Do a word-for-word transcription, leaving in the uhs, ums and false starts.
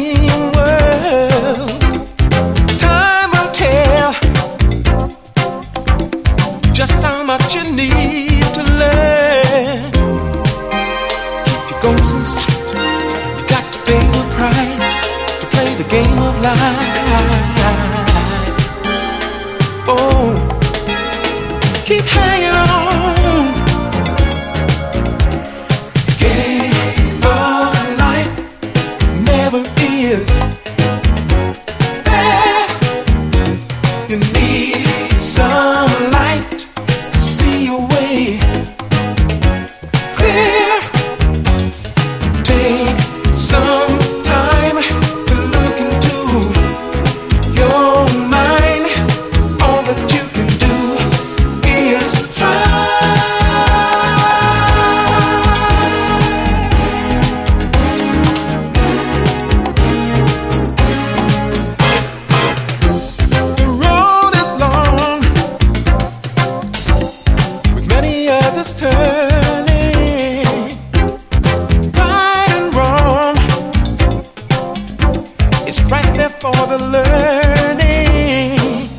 world. Time will tell just how much you need to learn. Keep your goals in sight. You got to pay the price to play the game of life. Oh, keep hanging on. Game of life never is.